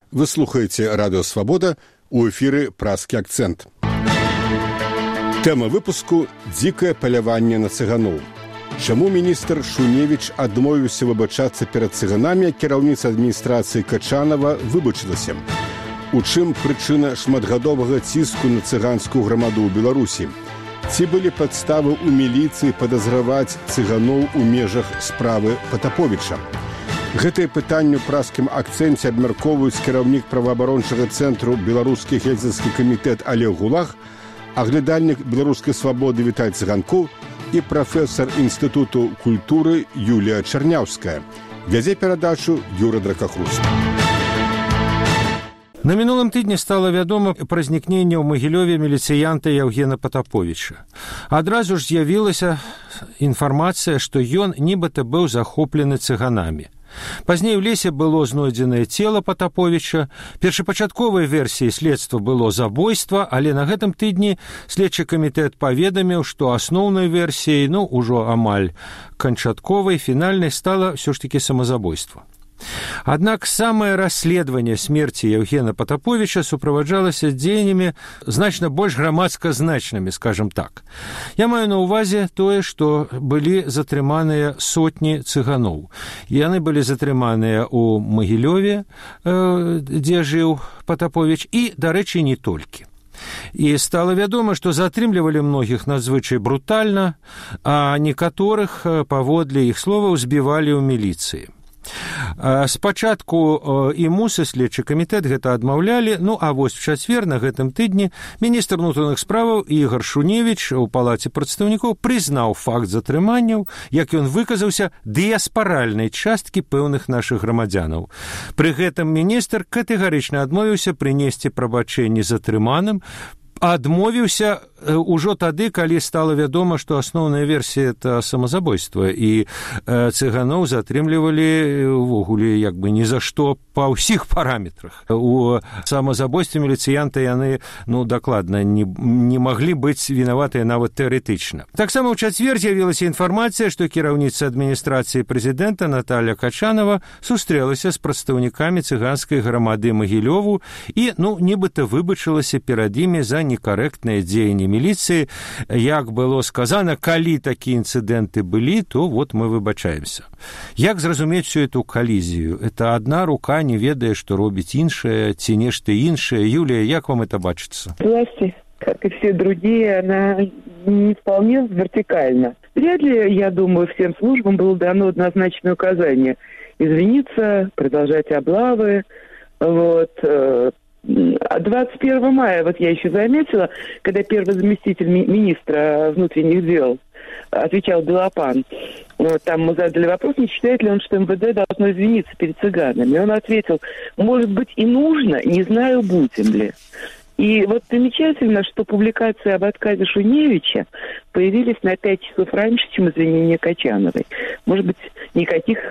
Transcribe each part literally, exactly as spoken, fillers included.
Вы слухаеце Радыё Свабода, у эфіры «Празкі акцэнт». Тэма выпуску «Дзікае паляванне на цыганоў». Чаму міністр Шуневіч адмовіўся выбачацца перад цыганамі, кіраўніца адміністрацыі Качанова выбачылася? У чым прычына шматгадовага ціску на цыганскую грамаду ў Беларусі? Ці былі падставы ў міліцыі падазраваць цыганоў у межах справы Патаповіча? Гэтае пытанне ў празкім акцэнце абмяркоўваюць кіраўнік праваабарончага цэнтру «Беларускі гельзінскі камітэт» Олег Гулах, аглядальнік беларускай свабоды Віталь Цыганкоў і прафесар Інстытуту культуры Юлія Чарняўская. Вядзе перадачу Юра Дракахруст. На мінулым тыдні стала вядома пра знікненне ў Магілёве міліцыянта Яўгена Патаповіча. Адразу ж з'явілася інфармацыя, што ён нібыта быў захоплены цыганамі. Пазней у лесе было знойдзенае цела Патаповіча. Першапачатковай версіяй следства было забойства, але на гэтым тыдні следчы камітэт паведаміў, што асноўнай версіяй, ну, ужо амаль канчатковай, фінальнай стала ўсё ж такі самазабойства. Аднак самае расследаванне смерці Яўгена Патаповіча суправаджалася дзеяннямі значна больш грамадска значнымі, скажам так. Я маю на ўвазе тое, што былі затрыманыя сотні цыганоў. Яны былі затрыманыя ў Магілёве, дзе жыў Патаповіч, і, дарэчы, не толькі. І стала вядома, што затрымлівалі многіх надзвычай брутальна, а некаторых, паводле іх словаў, збівалі ў міліцыі. Спачатку і МУС, і следчы камітэт гэта адмаўлялі, ну а вось в чацвер на гэтым тыдні міністр унутраных справаў Ігар Шуневіч у палаце прадстаўнікоў прызнаў факт затрыманняў, як ён выказаўся, дыяспаральнай часткі пэўных нашых грамадзянаў. Пры гэтым міністр катэгарычна адмовіўся прынесці прабачэнні затрыманым, адмовіўся ўжо тады, калі стала вядома, што асноўная версія это самазабойства, і цыганоў затрымлівалі увогуле як бы ні за што па ўсіх параметрах. У самазабойстве міліцыянта яны, ну, дакладна не, не маглі быць вінаватыя нават тэарэтычна. Таксама ў чацвер з'явілася інфармацыя, што кіраўніца адміністрацыі прэзідэнта Наталья Качанова сустрэлася з прадстаўнікамі цыганскай грамады Магілёву і, ну, нібыта выбачылася перад імі за некарэктныя дзеянні міліцыі. Як было сказана, калі такія інцыдэнты былі, то вот мы выбачаемся. Як зразумець всю эту калізію? Это одна рука не ведае, што робіць іншая, ці нешта іншае. Юлия, як вам это бачыцца? Власти, как и все другие, она не вполне вертикальна. Вряд ли, я думаю, всем службам было дано однозначное указание извиниться, продолжать облавы, вот. двадцать первого мая, вот я еще заметила, когда первый заместитель ми- министра внутренних дел отвечал Белопан, вот, там мы задали вопрос, не считает ли он, что МВД должно извиниться перед цыганами. Он ответил, может быть и нужно, не знаю, будем ли. И вот примечательно, что публикации об отказе Шуневича появились на пять часов раньше, чем извинения Качановой. Может быть, никаких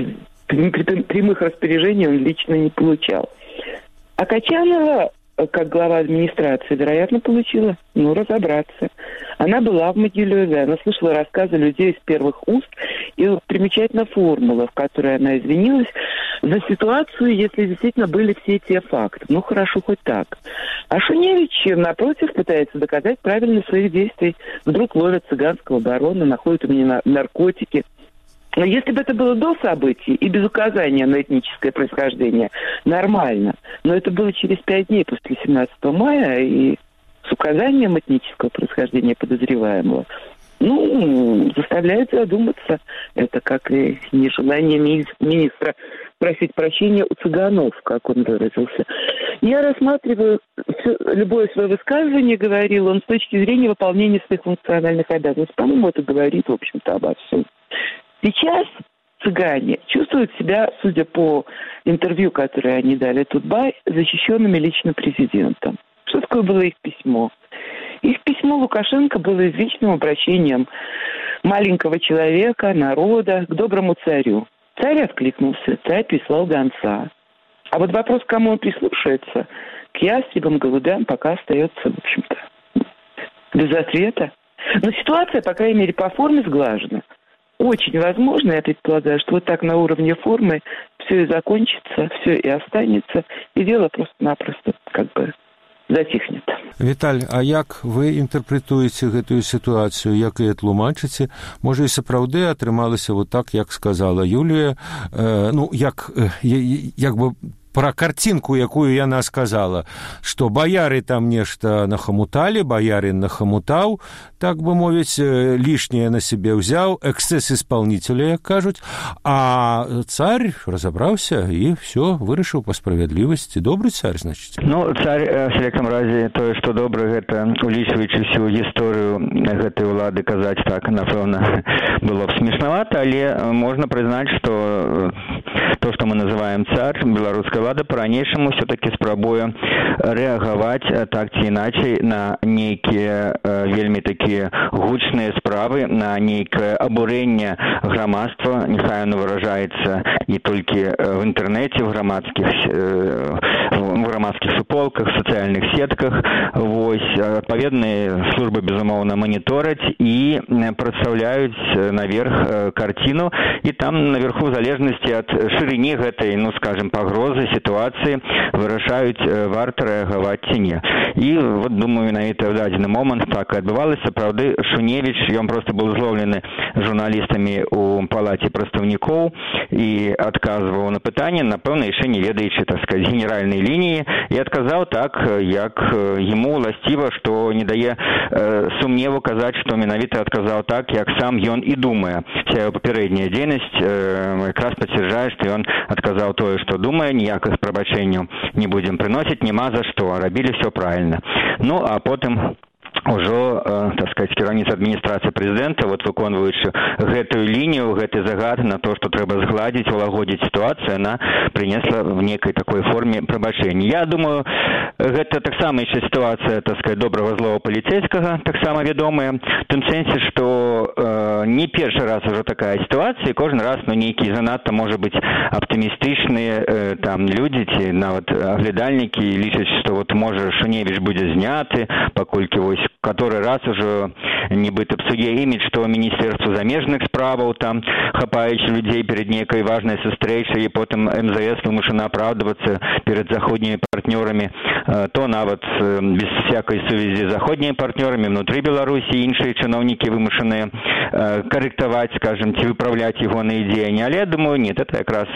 прямых распоряжений он лично не получал. А Качанова, как глава администрации, вероятно, получила, ну, разобраться. Она была в Могилеве, она слышала рассказы людей из первых уст, и вот примечательна формула, в которой она извинилась за ситуацию, если действительно были все те факты. Ну, хорошо, хоть так. А Шуневич, напротив, пытается доказать правильность своих действий. Вдруг ловят цыганского барона, находят у меня наркотики. Но если бы это было до событий и без указания на этническое происхождение, нормально. Но это было через пять дней после семнадцатого мая и с указанием этнического происхождения подозреваемого. Ну, заставляет задуматься. Это как и нежелание ми- министра просить прощения у цыганов, как он выразился. Я рассматриваю все, любое свое высказывание, говорил он, с точки зрения выполнения своих функциональных обязанностей. По-моему, это говорит, в общем-то, обо всем. Сейчас цыгане чувствуют себя, судя по интервью, которое они дали Тутбай, защищенными лично президентом. Что такое было их письмо? Их письмо Лукашенко было извечным обращением маленького человека, народа к доброму царю. Царь откликнулся, царь прислал гонца. А вот вопрос, к кому он прислушается, к ястребам, голубям, пока остается, в общем-то, без ответа. Но ситуация, по крайней мере, по форме сглажена. очень возможно, я предполагаю, что вот так на уровне формы все и закончится, все и останется, и дело просто-напросто как бы затихнет. Віталь, а як вы інтэрпрэтуеце гэтую сітуацыю, як і тлумачыце? Можа, і сапраўды атрымалася вот так, як сказала Юлія, э, ну, як, э, як бы про картинку, якую яна сказала, што баяры там нешта нахамуталі, баярын нахамутаў, так бы мовіць, лішняе на себе ўзяў, эксцэс исполнителя, як кажуць, а царь разабраўся і все, вырашыў па справядлівасці. Добры царь, значыць? Ну, царь, в всяком разе, тое, што добра, гэта, улічваючы всю гісторыю гэтай улады, казаць так, напэўна, было б смешнавата, але можна прызнаць, што то, што мы называем царь, беларуская ўлада по-ранейшаму все-таки спрабуе рэагаваць так ці іначай на нейкія э, вельмі такія гучныя справы, на нейкае абурэнне грамадства, няхай оно выражаецца не толькі в інтэрнэце, в грамадскіх э, в грамадскіх суполках, сацыяльных сетках. Вось, адпаведныя службы, безумоўна, манітораць і прадстаўляюць наверх карціну, і там наверху, в залежнасці ад шырыні гэтай, ну, скажем, пагрозы, сітуацыі, вырашаюць, варта рэагаваць ці не. І вот, думаю, менавіта ў дадзены момант так і адбывалася. Праўды, Шуневіч, ён проста быў злоўлены журналістамі ў палаце прадстаўнікоў і адказваў на пытанне, напэўна, яшчэ не ведаючы, так сказаць, генеральнай лініі, і адказаў так, як яму ўласціва, што не дае э, сумневу казаць, што менавіта адказаў так, як сам ён і думае. Вся яго папярэдняя дзейнасць э, якраз пацвярджае, што ён адказаў тое, што думае, ніякіх прабачэнняў не будзем прыносіць, няма за што, рабілі все правильно. Ну, а потым ужо, э, так сказать, кіраўніца адміністрацыі прэзідэнта, вот выконваючы гэтую лінію, гэты загад на то, што трэба згладзіць, улагодзіць сітуацыю, она принесла в некой такой форме прабачэння. Я думаю, гэта таксама яшчэ сітуацыя, так сказать, добрага злого паліцейскага, таксама вядомая, в тым сэнсе, што э, не першы раз ужо такая сітуацыя, і кожны раз, ну, нейкі занадта, можа быць, аптымістычныя э, там людзі, ці нават аглядальнікі лічаць, што вот можа Шуневіч будзе зняты, паколькі вось который раз уже нібыта псуе імідж, што Міністэрства замежных справаў там хапаючы людзей перед нейкай важнай сустрэчай, і потым эм зэ эс вымушана апраўдвацца перед заходнімі партнёрамі, то нават без всякай сувязі з заходнімі партнёрамі внутры Беларусі іншыя чыноўнікі вымушаныя карэктаваць, скажем, ці выпраўляць ягоныя дзеянні. Але я думаю, нет, это якраз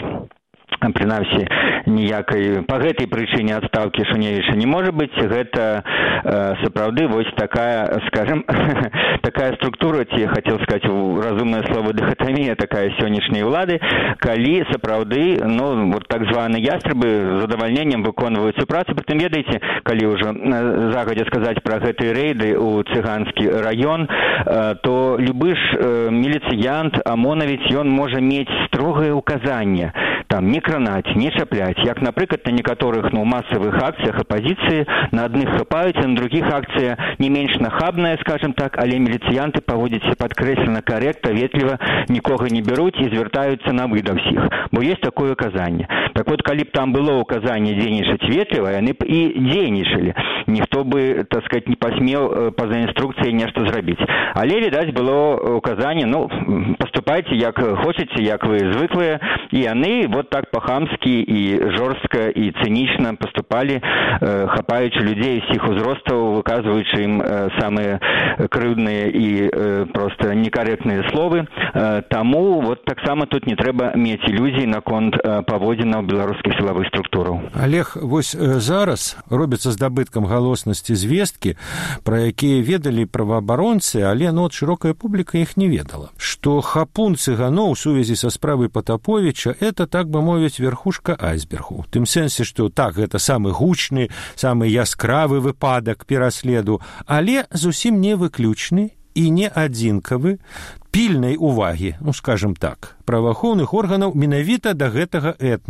прынамсі ніякай па гэтай прычыне адстаўкі Шуневіча не можа быць. Гэта э, сапраўды вось такая, скажем, такая структура, ці хацеў сказаць разумнае слово дыхатамія, такая сённяшняй улады, калі сапраўды, ну, вот так званыя ястрабы з задавальненнем выконваюць сваю працу. Прытым, ведаеце, калі ўжо загадзя сказаць пра гэтыя рэйды ў цыганскі раён, э, то любы ж э, міліцыянт, ОМОНавец, ён можа мець строгае указанне там не кранаць, не чапляць, як, напрыклад, на некаторых, ну, масавых акцыях апазіцыі на адных хапаюць, а на другіх акцыя не менш нахабная, скажем так, але міліцыянты паводзяцца падкрэслена карэктна, ветліва, нікога не бяруць і звяртаюцца на вы да ўсіх, бо ёсць такое указанне. Так вот, калі б там было указанне дзейнічаць ветліва, яны б і дзейнічалі. Ніхто бы, так сказать, не пасмеў па-за інструкцыяй нешта зрабіць. Але, відаць, было указанне, ну, паступайце як хочаце, як вы звыклыя, і яны вот так па-хамскі і жорстка і цынічна паступалі, э, хапаючы людзей усіх узростаў, выказваючы ім э, самыя крыўдныя і э, проста некарэктныя словы. Э, таму вот таксама тут не трэба мець ілюзій наконт э, паводзінаў беларускіх сілавых структураў. Олег, вось э, зараз робіцца здабыткам галоснасці звесткі, пра якія ведалі праваабаронцы, але ну, от шырокая публіка іх не ведала. Што хапун цыганоў у сувязі са справай Патаповіча – это, так бы мовіць, верхушка айсбергу. В тым сэнсе, што так, гэта самы гучны, самы яскравы выпадак пераследу, але зусім не выключны і не адзінкавы, пільнай увагі, ну, скажем так, праваахоўных органаў менавіта да гэтага этносу.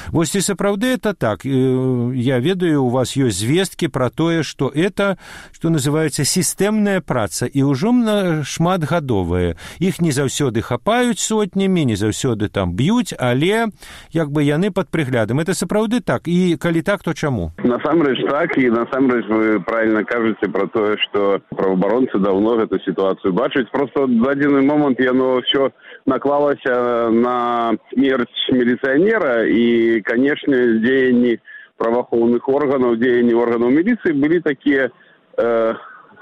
Вось і сапраўды это так. Я ведаю, у вас ёсць звесткі пра тое, што это, што называецца сістэмная праца і ўжо шматгадовая. Іх не заўсёды хапаюць сотнямі, не заўсёды там б'юць, але як бы яны пад прыглядам. Это сапраўды так. І калі так, то чаму? Насамрэч так, і насамрэч вы правильно кажаце пра тое, што праваабаронцы даўно гэту сітуацыю бачаць. Просто в дадзены момант яно ўсё наклалася на смерць міліцыянера, і, канешне, дзеянні праваахоўных органаў, дзеянні органаў міліцыі былі такія э,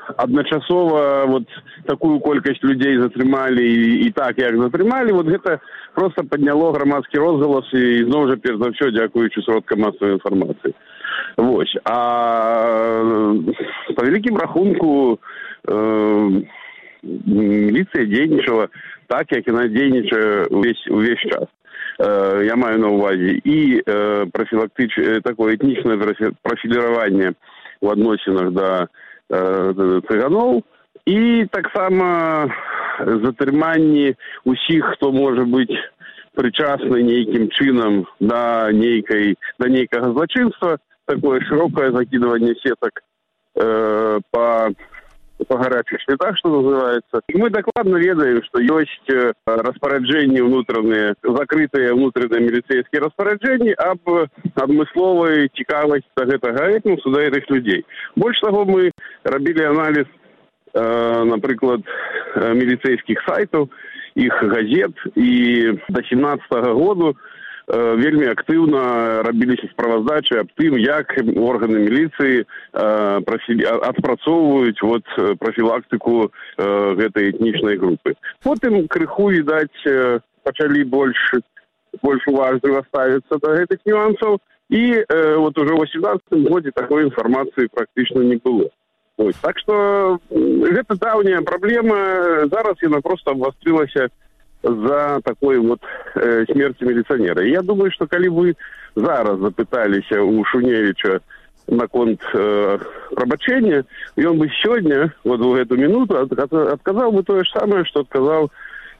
адначасова вот такую колькасць людзей затрымалі і, і так, як затрымалі, вот гэта просто падняло грамадскі розгалас і зноў жа перш за ўсё дзякуючы сродкам масавай інфармацыі. Вось. А па вялікім рахунку э, міліцыя дзейнічала так, як яна дзейнічае увесь, увесь час. Э, я маю на ўвазе і э, профілактыч... такое этнічнае профіліраванне ў адносінах да э, цыганоў, і таксама затрыманні ўсіх, хто можа быць прычасны нейкім чынам да нейкай, да нейкага злачынства, такое шырокае закидывание сетак э, по, по гарячих следах, что называется. И мы докладно ведаем, что есть э, распоряджения внутренние, закрытые внутренние милицейские распоряджения об адмысловой цікавасці до гэтага этносу, до этих людей. Больше того, мы робили анализ, э, например, милицейских сайтов, их газет, и до семнадцатого года э, вельмі актыўна рабіліся справаздачы аб тым, як органы міліцыі э, профі... адпрацоўваюць вот профілактыку э, гэтай этнічнай групы. Потым крыху, відаць, э, пачалі больш, больш уважліва ставіцца да гэтых нюансаў, і э, вот уже ў восемнадцатым годзе такой інфармацыі практычна не было. Ось. Так што гэта даўняя праблема, зараз яна проста абвастрылася за такой вот э, смерти милиционера. И я думаю, что коли вы зараз запыталися у Шуневича наконт э, пробачения, и он бы сегодня, вот в эту минуту, от, от, отказал бы то же самое, что отказал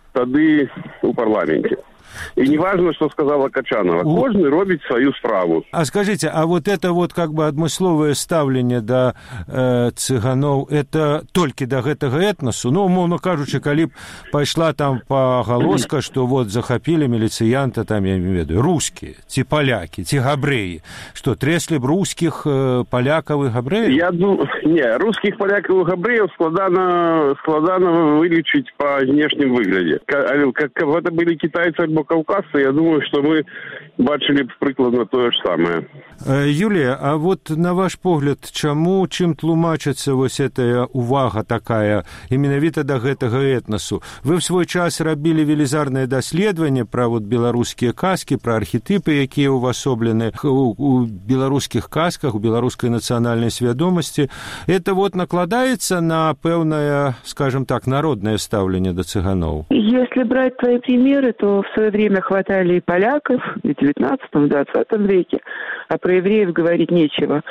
тады у парламенте. И не важно, что сказала Качанова. Кожны робіць свою справу. А скажите, а вот это вот как бы адмысловае стаўленне да э, цыганоў, это толькі да гэтага этносу? Ну, умоўно кажучы, калі б пайшла там пагалоска, што вот захапілі міліцыянта, там, я не ведаю, рускія, ці палякі, ці габрэі, што трэслі б рускіх, э, палякаў і габрэяў? Я думаю, не, рускіх, палякаў і габрэяў складана, складана вылічыць па знешнім выглядзе. Как, как это были китайцы альбо кавказцы, я думаю, что мы бачили б прыкладна тое ж самае. Юлія, а вот на ваш погляд, чаму, чым тлумачыцца вось этая увага такая менавіта да гэтага этнасу? Вы в свой час рабілі велізарнае даследаванне пра вот беларускія казкі, пра архетыпы, якія ўвасоблены у, у беларускіх казках, у беларускай нацыянальнай свядомасці. Это вот накладаецца на пэўнае, скажем так, народное стаўленне да цыганоў? Если брать твои примеры, то в свое время хватали и поляков, и в девятнадцатом, в двадцатом веке, а про евреев говорить нечего.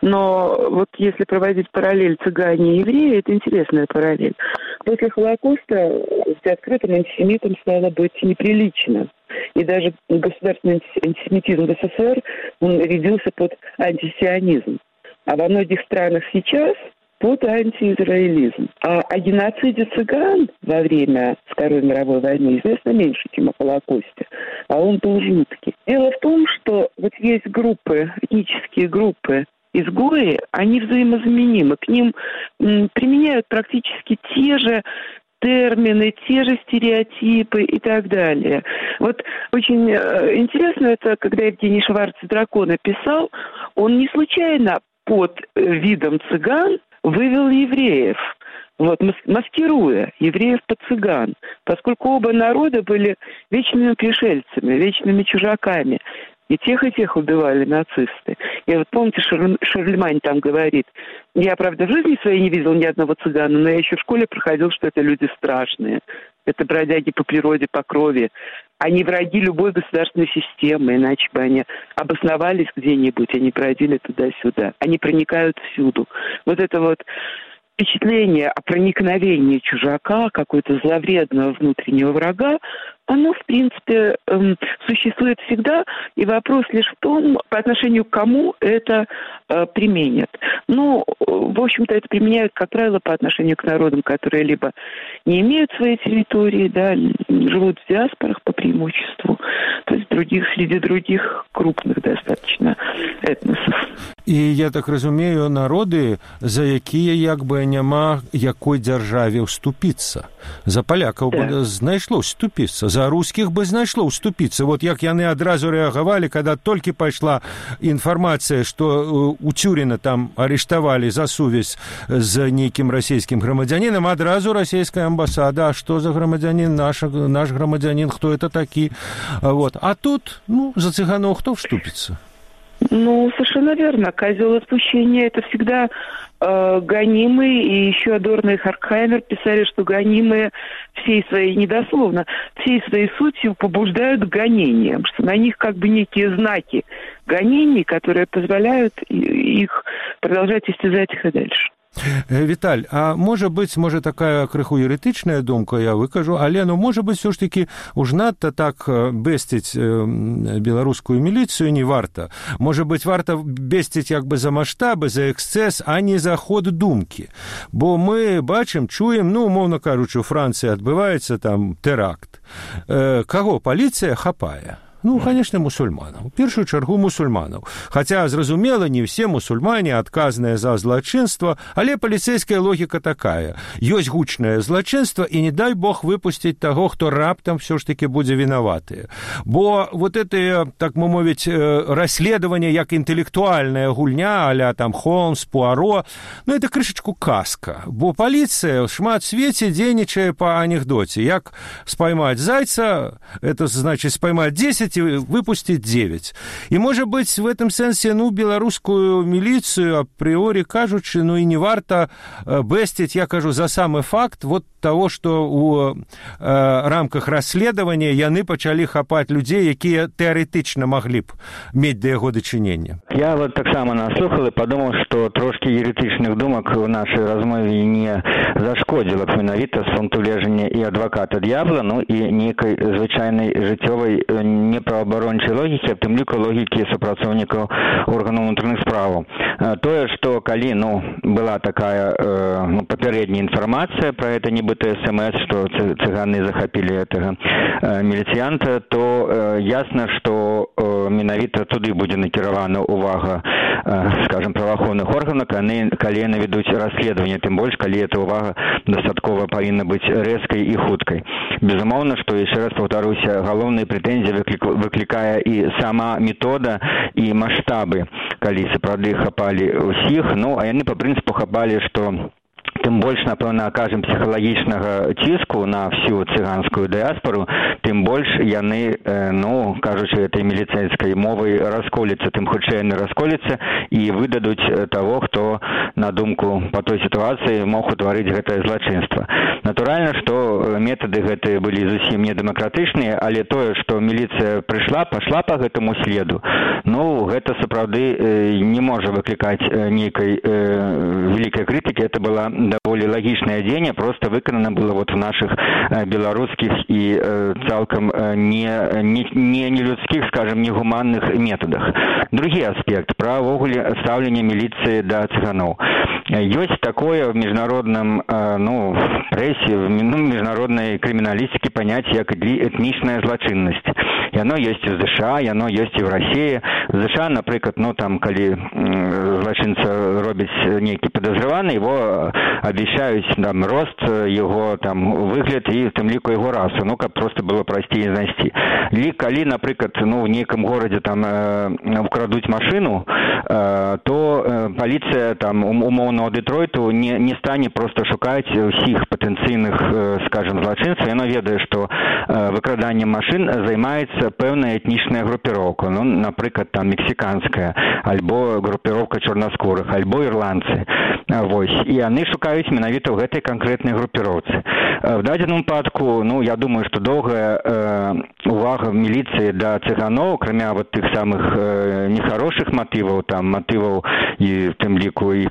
Но вот если проводить параллель цыгане и евреи, это интересная параллель. После Холокоста быть открытым антисемитом стало быть неприлично. И даже государственный антисемитизм в СССР, он рядился под антисионизм. А во многих странах сейчас под антиизраилизм. А о геноциде цыган во время Второй мировой войны известно меньше, чем о Холокосте. А он был жуткий. Дело в том, что вот есть группы, этнические группы, изгои, они взаимозаменимы. К ним м, применяют практически те же термины, те же стереотипы и так далее. Вот очень э, интересно это, когда Евгений Шварц «Дракона» писал, он не случайно под видом цыган вывел евреев, вот, маскируя евреев под цыган, поскольку оба народа были вечными пришельцами, вечными чужаками. И тех, и тех убивали нацисты. И вот помните, Шарль... Шарлемань там говорит, я, правда, в жизни своей не видел ни одного цыгана, но я еще в школе проходил, что это люди страшные. Это бродяги по природе, по крови. Они враги любой государственной системы, иначе бы они обосновались где-нибудь, они бродили туда-сюда. Они проникают всюду. Вот это вот впечатление о проникновении чужака, какой-то зловредного внутреннего врага, оно, в принципе, эм, существует всегда, и вопрос лишь в том, по отношению к кому это э, применят. Ну, в общем-то, это применяют, как правило, по отношению к народам, которые либо не имеют своей территории, да, живут в диаспорах по преимуществу, то есть других, среди других крупных достаточно этносов. І, я так разумею, народы, за якія як бы няма якой дзяржаве ўступіцца. За палякаў да. бы знайшло ўступіцца, за рускіх бы знайшло ўступіцца. Вот як яны адразу рэагавалі, когда толькі пайшла інфармацыя, што у Цюріна там арыштавалі за сувязь з нейкім расійскім грамадзянінам, адразу расійская амбасада, а што за грамадзянін, наш, наш грамадзянін, хто это такі? Вот. А тут, ну, за цыганоў хто вступіцца? Ну, совершенно верно. Козел отпущения – это всегда э, гонимые, и еще Адорно и Хоркхаймер писали, что гонимые всей своей, недословно, всей своей сутью побуждают к гонениям, что на них как бы некие знаки гонений, которые позволяют их продолжать истязать их и дальше. Віталь, а можа быць, можа такая крыху юрыдычная думка, я выкажу, але ну можа быць все ж таки уж надта так бэсціць беларускую міліцыю не варта. Можа быць, варта бэсціць як бы за маштабы, за эксцэс, а не за ход думкі. Бо мы бачым, чуем, ну, умоўна кажучы, у Францыі адбываецца там тэракт. Каго паліцыя хапае? Ну, конечно, мусульманаў. У першую чаргу мусульманаў. Хаця, зразумела, не все мусульмане адказныя за злачынства, але паліцэйская логіка такая. Ёсць гучнае злачынства, і не дай Бог выпусціць таго, хто раптам все ж таки будзе вінаваты. Бо вот это, так мы мовіць, расследаванне як інтэлектуальная гульня, а-ля там Холмс, Пуаро, ну, это крышачку казка. Бо паліцыя шмат свеце дзейнічае па анекдоце. Як спаймаць зайца, это значит спаймаць десять, выпустить девять. И, может быть, в этом сенсе, ну, беларускую милицию, априори кажучи, ну, и не варто бэстить, я кажу, за самый факт вот того, что у э, рамках расследования яны пачалі хапать людей, якія теоретично могли б мець да яго дачынення. Я вот так само наслухал и подумал, что трошки еретичных думок в нашей размове не зашкодило б менавіта сфунтулежання и адвоката д'ябла, ну, и некой звычайной жыццёвай неправаабарончай логікі, а тым ліку логікі супрацоўнікаў органаў унутраных справаў. Тое, што калі, ну, была такая э, ну, папярэдняя інфармацыя про это нібыта смс, што цыганы захапілі гэтага э, міліцыянта, то э, ясна, што э, менавіта туды будзе накіравана увага, э, скажем, праваахоўных органаў, калі, калі наведуць расследаванне, тым больш, калі эта увага дастаткова павінна быць рэзкай і хуткай. Безумоўна, што, яшчэ раз паўтаруся, галоўныя прэтэнзіі выклікае і сама метода і маштабы, калі сапраўды хапалі ўсіх, ну, а яны па прынцыпу хапалі, што тым больш, напэўна, акажем псіхалагічнага ціску на всю цыганскую дыаспору, тым больш яны, э, ну, кажучы, этой міліцэйскай мовай расколіцца, тым хутчэй яны расколіцца і выдадуць таго, хто, на думку па той сітуацыі, мог утварыць гэтае злачынства. Натуральна, што метады гэтыя былі зусім недэмакратычныя, але тое, што міліцыя прыйшла, пашла па гэтаму следу, ну, гэта сапраўды э, не можа выклікаць э, нейкай э, вялікай крытыкі, это была даволі лагічнае дзеянне, просто выканана было вот в наших э, беларускіх і э, цалкам э, не, не, не нелюдскіх, скажем, негуманных методах. Другі аспект пра ўвогуле стаўленне міліцыі да цыганоў. Ёсць такое в международном, э, ну, прессе, в ну, международной криминалистике понятие, як этнічная злачыннасць. Яно ёсць у США, яно ёсць і в России. В США, напрыклад, ну, там, калі злачынца робіць нейкі падазрываны, его обещаюць там рост, его там выгляд і в тым ліку его расу, ну, каб просто было прасцей знайсці. Или калі, напрыклад, ну, в нейкім горадзе там э, украдуць машину, э, то э, полиция там умоўного Детройту не, не стане просто шукаць усіх патэнцыйных, э, скажем, злачынцаў. Яно ведае, што э, выкраданнем машин займаецца пэўная этнічная групіроўка, ну, напрыклад, там мексиканская, альбо групіроўка чорнаскурых, альбо ірландцы. Вось. І яны шукаюць менавіта ў гэтай канкрэтнай групіроўцы. В дадзеным выпадку, ну, я думаю, што доўгая э, увага міліцыі да цыганоў, акрамя вот тых самых э, нехарошых матываў, там, матываў і в тым ліку і ксенафобскіх,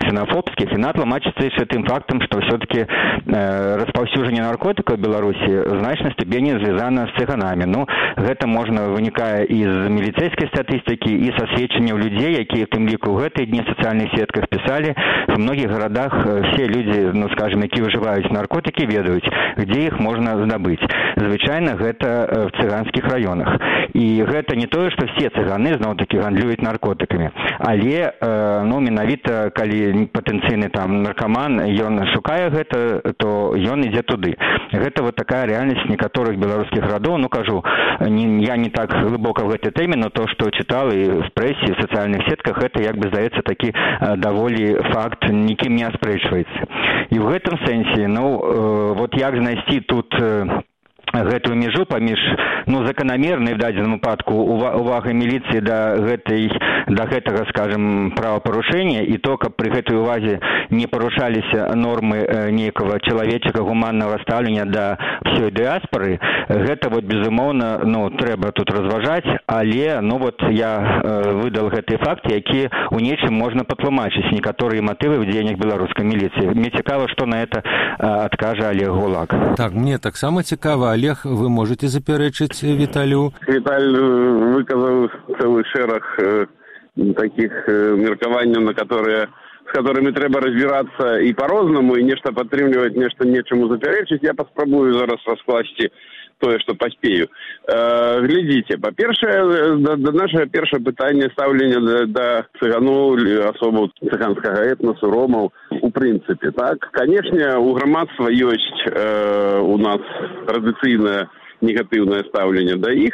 цыганскіх. Яна тлумачыцца яшчэ тым фактам, што ўсё-такі распаўсюджанне наркотыкаў у Беларусі в значнай ступені звязана з цыганамі. Ну, гэта можна вынікае і з міліцэйскай статыстыкі, і са сведчанняў людзей, якія в тым ліку ў гэтыя дні в сацыяльных сетках пісалі. В многіх гарадах все людзі, ну, скажем, якія ўжываюць наркотыкі, ведаюць, дзе іх можна здабыць. Звычайна гэта в цыганскіх раёнах. І гэта не тое, што все цыганы зноў-такі гандлююць наркотыкамі. Але, ну, менавіта, калі патэнцыйны там наркаман, ён шукае гэта, то ён ідзе туды. Гэта вот такая рэальнасць некаторых беларускіх гарадоў. Ну, кажу, не, я не так глыбока в гэтай тэме, но то, што чытал і в прэсе, в сацыяльных сетках, гэта, як бы, здаецца, такі даволі факт нікім не аспрэчваецца. І ў гэтым сэнсе, ну, вот як знайсці тут гэтую межу паміж, ну, заканамернай в дадзеным выпадку увагай міліцыі да гэтай, да гэтага, скажем, правапарушэння, і то, каб пры гэтай увазе не парушаліся нормы нейкага чалавечага гуманнага стаўлення да ўсёй дыаспары, гэта вот безумоўна, ну, трэба тут разважаць, але, ну, вот я выдал гэты факт, які у нечым можна патлумачыць некаторыя матывы в дзеяннях беларускай міліцыі. Мне цікава, што на это адкажа Олег Гулак. Так, мне таксама цікава. Олег, вы можете заперечыць Віталю? Віталь выказаў цэлы шэраг э, таких э, меркаванняў, на которые, с которыми трэба разбирацца і по-рознаму, і нешта падтрымліваць, нешта нечаму заперечыць. Я паспрабую зараз раскласці тое, што паспею. Э, глядзіце, па-першае, да, да нашае першае пытанне стаўлення да, да цыганоў, асобаў цыганскага этнасу, ромаў, у прынцыпе, так? Канешне, у грамадства ёсць э, у нас традыцыйнае негатыўнае стаўленне да іх,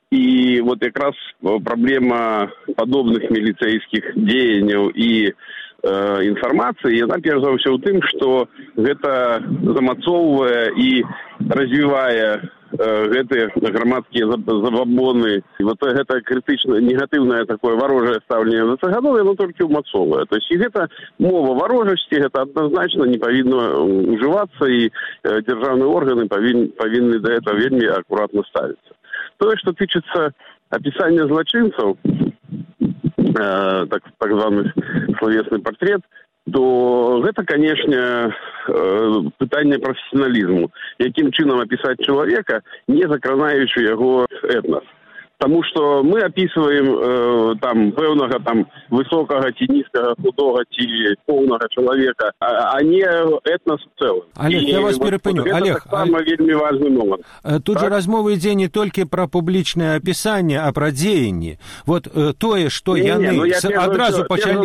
і вот якраз праблема падобных міліцэйскіх дзеянняў і інфармацыі, яна перш за ўсё ў тым, што гэта замацоўвае і развівае гэтыя грамадскія забабоны. Вот гэта крытычна негатыўнае такое варожае стаўленне да цыганоў, яно толькі ўмацоўвае. То есть і гэта мова варожасці, гэта адназначна не павінна ўжывацца, і дзяржаўныя органы павін, павінны да этого вельмі акуратна ставіцца. Тое, што тычыцца апісання злачынцаў, э, так, так званы словесны партрет, то гэта, канешне, пытанне прафесіяналізму. Якім чынам апісаць чалавека, не закранаючы яго этнас. Таму што мы апісваем э, там пэўнага там высокага ці нізкага, худога ці поўнага чалавека, а, а не этнас у цэлым. Олег, я вас перапыню. Гэта Олег, таксама вельмі важны момант. Тут так? же размова ідзе не толькі пра публічнае апісанне, а пра дзеянні. Вот э, тое, што не, яны не, ну, адразу пачалі...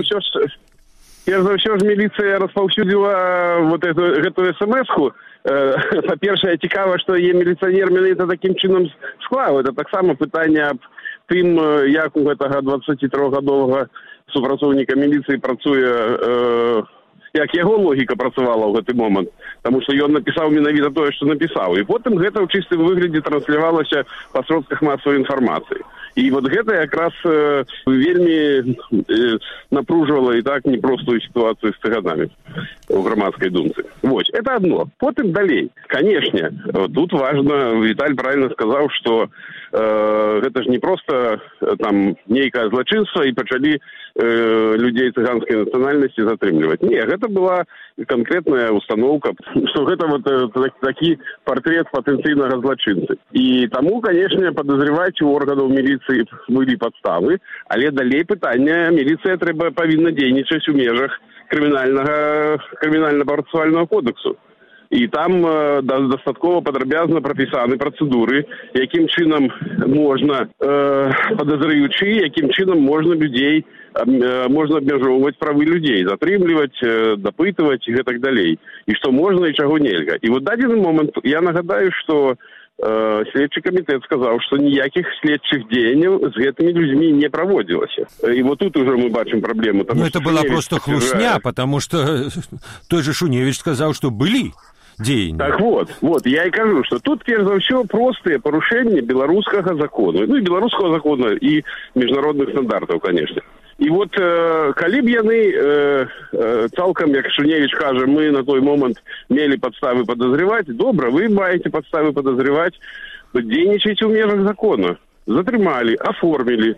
Перш за ўсё ж міліцыя распаўсюдзіла вот эту, гэтую эс-эм-эску. Па-першае, цікава, што е міліцыянер менавіта такім чынам склаў. Это таксама пытанне аб тым, як у гэтага дваццацітрохгадовага супрацоўніка міліцыі працуе, э, як яго логіка працавала ў гэты момант. Таму што ён напісаў менавіта тое, што напісаў. І потым гэта ў чыстым выглядзе транслявалася па сродках масавай інфармацыі. І вот гэта якраз э, вельмі э, напружвала і так непростую сітуацыю з цыганамі ў грамадскай думцы. Вось, это одно. Потым далей. Канешне, тут важна, Віталь правильно сказаў, што э, гэта ж не проста э, там нейкае злачынства і пачалі э, людзей цыганскай нацыянальнасці затрымліваць. Не, гэта была канкрэтная установка, што гэта вот э, такі партрет патэнцыйнага злачынцы. І таму, канешне, падазреваць у органаў міліцыі былі падставы, але далей пытання, міліцыя трэба павінна дзейнічаць у межах крымінальнага крымінальна-працэсуальнага кодексу. І там э, дастаткова падрабязна прапісаны працэдуры, якім чынам можна, э, падазраючы, якім чынам можна людзей, э, можна абмяжоўваць правы людзей, затрымліваць, э, дапытваць і гэтак далей. І што можна і чаго нельга. І вот дадзены момант я нагадаю, што следчы камітэт сказаў, што ніякіх следчых дзеянняў з гэтымі людзьмі не праводзілася. І вот тут уже мы бачым праблему. Ну, это была просто хлусня, потому что той же Шуневич сказал, что были дзеянні. Так вот, вот, я і кажу, што тут, перш за ўсё, простыя парушэнні беларускага закону. Ну, і беларускага закона, і міжнародных стандартаў, канешне. І вот э, калі б яны э, э, цалкам, як Шуневич кажа, мы на той момант мелі падставы падазреваць, добра, вы маеце падставы падазреваць, дзейнічайце ў межах закона. Затрымалі, аформілі,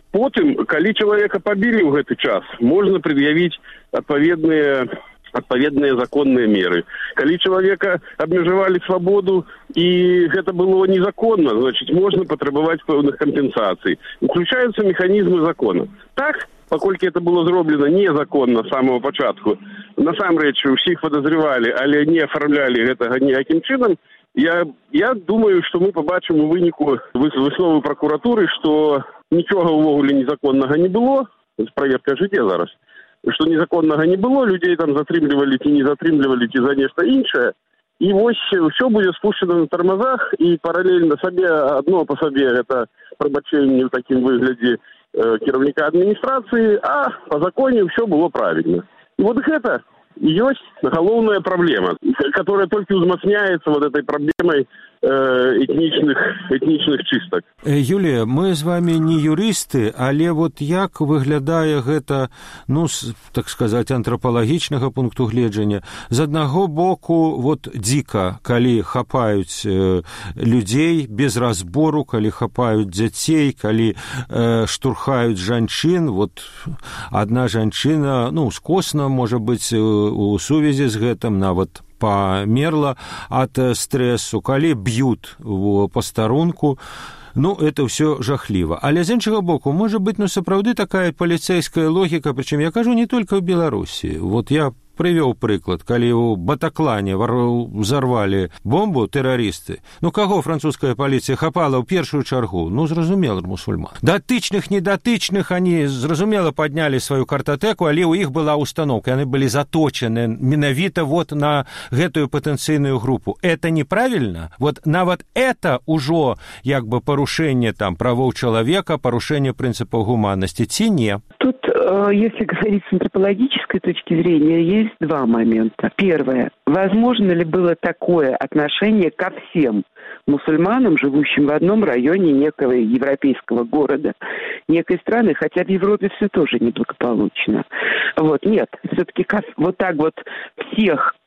Потым, калі чалавека пабілі ў гэты час, можна прад'явіць адпаведныя адпаведныя законныя меры. Калі чалавека абмежавалі свабоду і гэта было незаконна, значыць, можна патрабаваць пэўных кампенсацый. Уключаюцца механізмы закона. Так, паколькі это было зроблена незаконна з самого пачатку, насамрэч усіх падазрывалі, але не афармлялі гэтага ніякім чынам, я, я думаю, што мы пабачым у выніку высновы пракуратуры, што нічога ўвогуле незаконнага не было, праверка жыце зараз, што незаконнага не было, людзей там затрымлівалі ці не затрымлівалі ці за нешта іншае. І вось ўсё будзе спушчана на тармазах, і паралельна сабе, адно па сабе, гэта прабачэнне ў такім выглядзе э, кіраўніка адміністрацыі, а па законе ўсё было правільна. І вот гэта и есть головная проблема, которая только узмацняется вот этой проблемой этнічных, этнічных чыстак. Юлія, мы з вами не юрысты, але вот як выглядае гэта, ну, з, так сказаць, антрапалагічнага пункту гледжання? З аднаго боку, вот дзіка, калі хапаюць э, людзей без разбору, калі хапаюць дзяцей, калі э, штурхаюць жанчын, вот адна жанчына, ну, скосна, можа быць, у сувязі з гэтым, нават памерла ад стрэсу, калі б'ют в пастарунку, ну, это ўсё жахліва. Але з іншага боку, можа быць, ну, сапраўды такая паліцэйская логіка, прычым я кажу не толькі ў Беларусі. Вот я прывёў прыклад, калі ў Батаклане взорвалі бомбу тэрарысты. Ну, каго французская паліцыя хапала ў першую чаргу? Ну, зразумела, мусульман. Датычных, недатычных, они, зразумела, паднялі сваю картатэку, але ў іх была установка. Яны былі заточаны менавіта вот на гэтую патэнцыйную групу. Это неправильно? Вот нават это ўжо як бы парушэнне там правоў чалавека, парушэнне прынцыпаў гуманнасці, ці не? Тут, если говорить с антропологической точки зрения, есть два момента. Первое. Возможно ли было такое отношение ко всем мусульманам, живущим в одном районе некого европейского города, некой страны, хотя в Европе все тоже неблагополучно. Вот, нет, все-таки вот так вот всех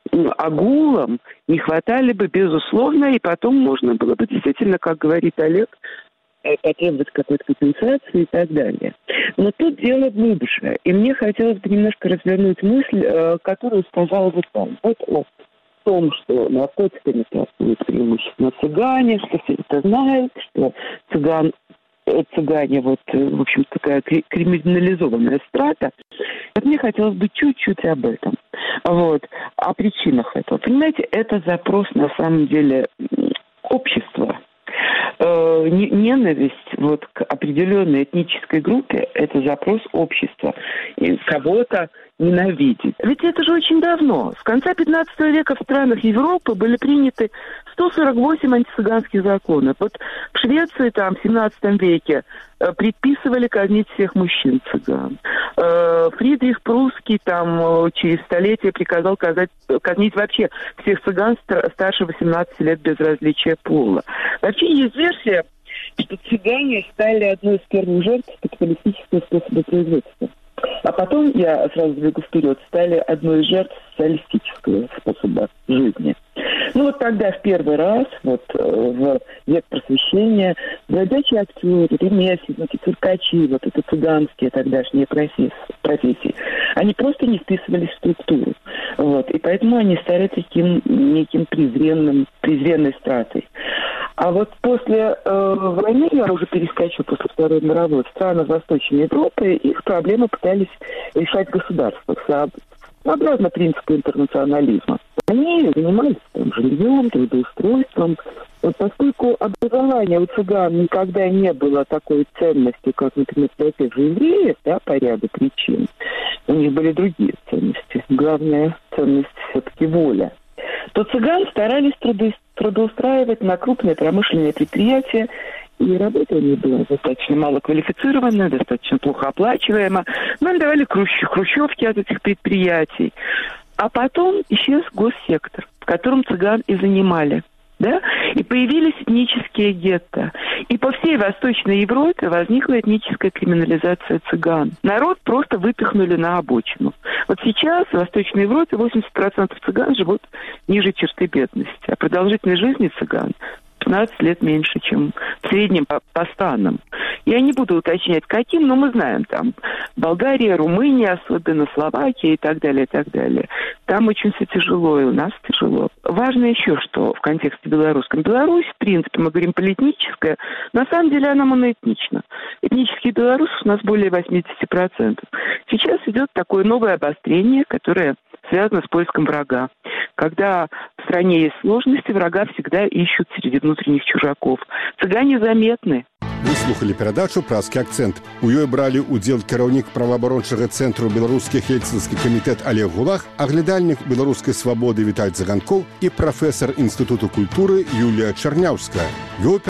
огулом не хватали бы, безусловно, и потом можно было бы действительно, как говорит Олег, потребовать какой-то компенсации и так далее. Но тут дело глубже. И мне хотелось бы немножко развернуть мысль, которую сказала Виталий. Вот о том, что наркотиками торгуют преимущественно цыгане, что все это знают, что цыган, цыгане, вот, в общем, такая криминализованная страта. Вот мне хотелось бы чуть-чуть об этом. Вот. О причинах этого. Понимаете, это запрос, на самом деле, общества. Ненависть вот к определенной этнической группе – это запрос общества. И кого-то ненавидеть. Ведь это же очень давно. С конца пятнадцатого века в странах Европы были приняты сто сорок восемь антицыганских законов. Вот в Швеции там в семнадцатом веке предписывали казнить всех мужчин-цыган. Фридрих Прусский там через столетие приказал казать, казнить вообще всех цыган старше восемнадцати лет без различия пола. Вообще есть версия, что цыгане стали одной из первых жертв капиталистического способа производства. А потом, я сразу бегу вперед, стали одной из жертв социалистического способа жизни. Ну вот тогда в первый раз, вот в век просвещения, бродячие актеры, ремесленники, циркачи, вот это цыганские тогдашние профессии, профессии, они просто не вписывались в структуру. Вот, и поэтому они стали таким неким презренным, презренной стратой. А вот после э, войны, я уже перескочу после Второй мировой, в странах Восточной Европы их проблемы пытались решать государства, сообразно принципу интернационализма. Они занимались там жильем, трудоустройством. Вот поскольку образование у цыган никогда не было такой ценностью, как, например, для тех же евреев, да, по ряду причин, у них были другие ценности. Главная ценность все-таки воля. То цыган старались трудоустраивать на крупные промышленные предприятия, и работа у них была достаточно малоквалифицированная, достаточно плохо оплачиваемая. Нам давали хрущевки от этих предприятий. А потом исчез госсектор, в котором цыган и занимали. Да? И появились этнические гетто. И по всей Восточной Европе возникла этническая криминализация цыган. Народ просто выпихнули на обочину. Вот сейчас в Восточной Европе восемьдесят процентов цыган живут ниже черты бедности. А продолжительность жизни цыган пятнадцать лет меньше, чем в среднем по, по странам. Я не буду уточнять, каким, но мы знаем, там, Болгария, Румыния, особенно Словакия и так далее, и так далее. Там очень все тяжело, и у нас тяжело. Важно еще, что в контексте белорусском. Беларусь, в принципе, мы говорим политическая, на самом деле она моноэтнична. Этнических белорусов у нас более восемьдесят процентов. Сейчас идет такое новое обострение, которое связано с поиском врага. Когда в стране есть сложности, врага всегда ищут среди внутренних чужаков. Цыгане заметны. Вы слухали перадачу «Празкі акцент». У ёй бралі ўдзел кіраўнік праваабарончага цэнтру беларускі хельсінскі камітэт Олег Гулах, аглядальнік беларускай свабоды Віталь Цыганкоў і прафесар Інстытуту культуры Юлія Чарняўская.